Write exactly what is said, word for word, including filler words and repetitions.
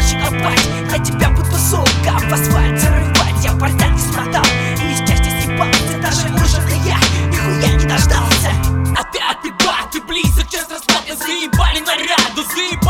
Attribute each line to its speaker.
Speaker 1: проще копать. Я тебя буду, сука, в асфальт зарывать. Я бардак не смотал и из счастья съебался. Даже ужин я нихуя не дождался.
Speaker 2: А ты, а ты, ба, ты близок, час расплаты. Заебали наряду, заебали